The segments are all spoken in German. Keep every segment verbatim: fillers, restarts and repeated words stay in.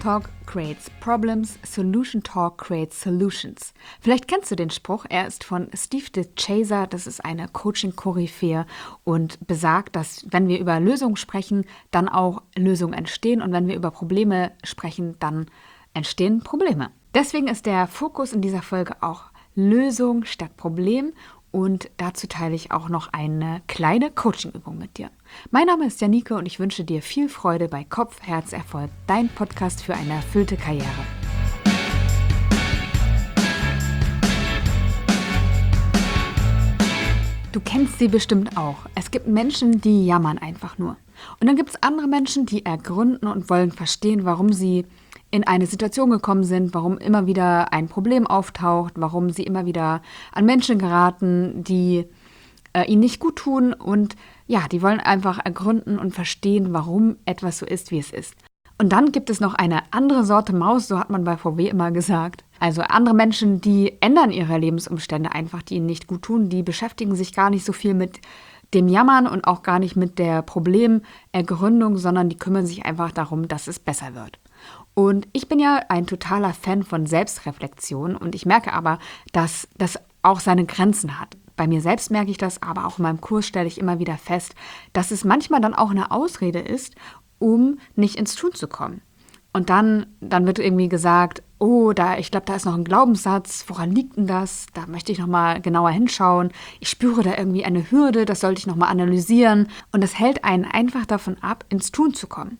Talk creates problems, Solution Talk creates solutions. Vielleicht kennst du den Spruch, er ist von Steve DeChazer, das ist eine Coaching-Koryphäe und besagt, dass wenn wir über Lösungen sprechen, dann auch Lösungen entstehen und wenn wir über Probleme sprechen, dann entstehen Probleme. Deswegen ist der Fokus in dieser Folge auch Lösung statt Problem. Und dazu teile ich auch noch eine kleine Coaching-Übung mit dir. Mein Name ist Janike und ich wünsche dir viel Freude bei Kopf, Herz, Erfolg, dein Podcast für eine erfüllte Karriere. Du kennst sie bestimmt auch. Es gibt Menschen, die jammern einfach nur. Und dann gibt es andere Menschen, die ergründen und wollen verstehen, warum sie in eine Situation gekommen sind, warum immer wieder ein Problem auftaucht, warum sie immer wieder an Menschen geraten, die äh, ihnen nicht gut tun. Und ja, die wollen einfach ergründen und verstehen, warum etwas so ist, wie es ist. Und dann gibt es noch eine andere Sorte Maus, so hat man bei V W immer gesagt. Also andere Menschen, die ändern ihre Lebensumstände einfach, die ihnen nicht gut tun. Die beschäftigen sich gar nicht so viel mit dem Jammern und auch gar nicht mit der Problemergründung, sondern die kümmern sich einfach darum, dass es besser wird. Und ich bin ja ein totaler Fan von Selbstreflexion und ich merke aber, dass das auch seine Grenzen hat. Bei mir selbst merke ich das, aber auch in meinem Kurs stelle ich immer wieder fest, dass es manchmal dann auch eine Ausrede ist, um nicht ins Tun zu kommen. Und dann, dann wird irgendwie gesagt, oh, da, ich glaube, da ist noch ein Glaubenssatz, woran liegt denn das? Da möchte ich nochmal genauer hinschauen. Ich spüre da irgendwie eine Hürde, das sollte ich nochmal analysieren. Und das hält einen einfach davon ab, ins Tun zu kommen.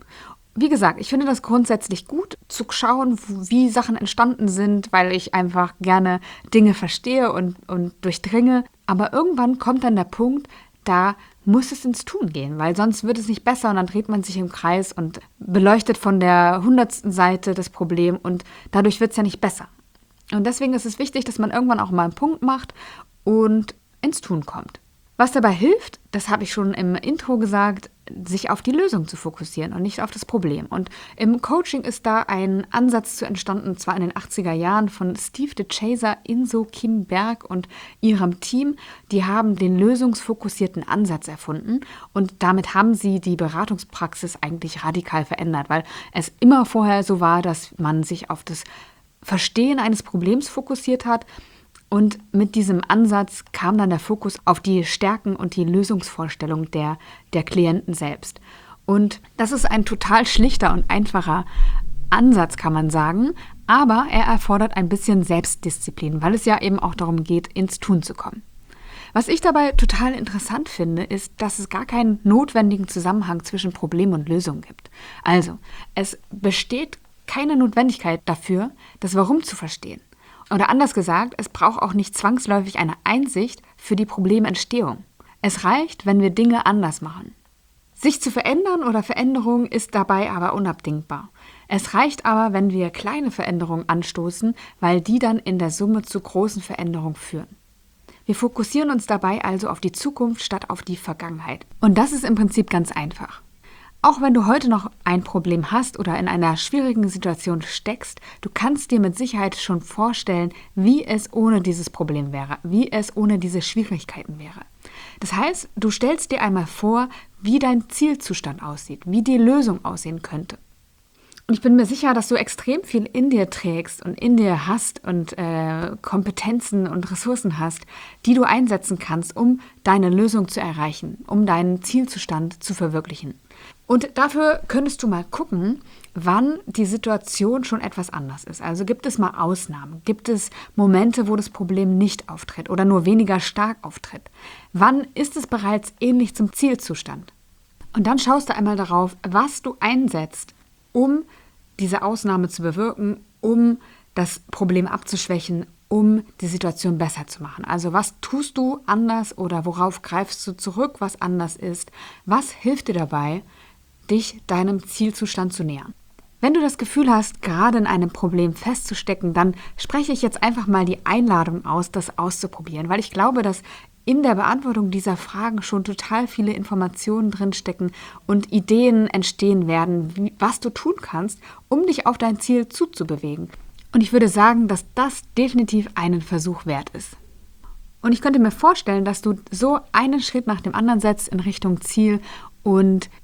Wie gesagt, ich finde das grundsätzlich gut, zu schauen, wie Sachen entstanden sind, weil ich einfach gerne Dinge verstehe und, und durchdringe. Aber irgendwann kommt dann der Punkt, da muss es ins Tun gehen, weil sonst wird es nicht besser und dann dreht man sich im Kreis und beleuchtet von der hundertsten Seite das Problem und dadurch wird es ja nicht besser. Und deswegen ist es wichtig, dass man irgendwann auch mal einen Punkt macht und ins Tun kommt. Was dabei hilft, das habe ich schon im Intro gesagt, sich auf die Lösung zu fokussieren und nicht auf das Problem. Und im Coaching ist da ein Ansatz zu entstanden, und zwar in den achtziger Jahren von Steve DeChazer, Inso Kim Berg und ihrem Team. Die haben den lösungsfokussierten Ansatz erfunden und damit haben sie die Beratungspraxis eigentlich radikal verändert, weil es immer vorher so war, dass man sich auf das Verstehen eines Problems fokussiert hat. Und mit diesem Ansatz kam dann der Fokus auf die Stärken und die Lösungsvorstellung der, der Klienten selbst. Und das ist ein total schlichter und einfacher Ansatz, kann man sagen, aber er erfordert ein bisschen Selbstdisziplin, weil es ja eben auch darum geht, ins Tun zu kommen. Was ich dabei total interessant finde, ist, dass es gar keinen notwendigen Zusammenhang zwischen Problem und Lösung gibt. Also, es besteht keine Notwendigkeit dafür, das Warum zu verstehen. Oder anders gesagt, es braucht auch nicht zwangsläufig eine Einsicht für die Problementstehung. Es reicht, wenn wir Dinge anders machen. Sich zu verändern oder Veränderung ist dabei aber unabdingbar. Es reicht aber, wenn wir kleine Veränderungen anstoßen, weil die dann in der Summe zu großen Veränderungen führen. Wir fokussieren uns dabei also auf die Zukunft statt auf die Vergangenheit. Und das ist im Prinzip ganz einfach. Auch wenn du heute noch ein Problem hast oder in einer schwierigen Situation steckst, du kannst dir mit Sicherheit schon vorstellen, wie es ohne dieses Problem wäre, wie es ohne diese Schwierigkeiten wäre. Das heißt, du stellst dir einmal vor, wie dein Zielzustand aussieht, wie die Lösung aussehen könnte. Und ich bin mir sicher, dass du extrem viel in dir trägst und in dir hast und äh, Kompetenzen und Ressourcen hast, die du einsetzen kannst, um deine Lösung zu erreichen, um deinen Zielzustand zu verwirklichen. Und dafür könntest du mal gucken, wann die Situation schon etwas anders ist. Also gibt es mal Ausnahmen? Gibt es Momente, wo das Problem nicht auftritt oder nur weniger stark auftritt? Wann ist es bereits ähnlich zum Zielzustand? Und dann schaust du einmal darauf, was du einsetzt, um diese Ausnahme zu bewirken, um das Problem abzuschwächen, um die Situation besser zu machen. Also was tust du anders oder worauf greifst du zurück, was anders ist? Was hilft dir dabei, dich deinem Zielzustand zu nähern? Wenn du das Gefühl hast, gerade in einem Problem festzustecken, dann spreche ich jetzt einfach mal die Einladung aus, das auszuprobieren, weil ich glaube, dass in der Beantwortung dieser Fragen schon total viele Informationen drinstecken und Ideen entstehen werden, wie, was du tun kannst, um dich auf dein Ziel zuzubewegen. Und ich würde sagen, dass das definitiv einen Versuch wert ist. Und ich könnte mir vorstellen, dass du so einen Schritt nach dem anderen setzt in Richtung Ziel und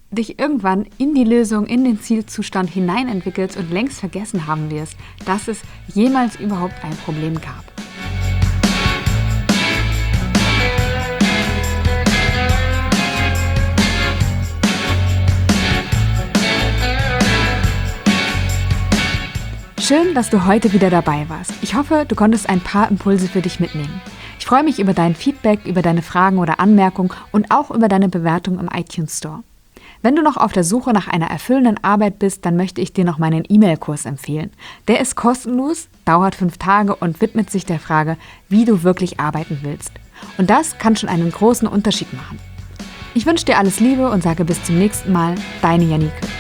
dich irgendwann in die Lösung, in den Zielzustand hineinentwickelst und längst vergessen haben wirst, dass es jemals überhaupt ein Problem gab. Schön, dass du heute wieder dabei warst. Ich hoffe, du konntest ein paar Impulse für dich mitnehmen. Ich freue mich über dein Feedback, über deine Fragen oder Anmerkungen und auch über deine Bewertung im iTunes Store. Wenn du noch auf der Suche nach einer erfüllenden Arbeit bist, dann möchte ich dir noch meinen E-Mail-Kurs empfehlen. Der ist kostenlos, dauert fünf Tage und widmet sich der Frage, wie du wirklich arbeiten willst. Und das kann schon einen großen Unterschied machen. Ich wünsche dir alles Liebe und sage bis zum nächsten Mal, deine Janike.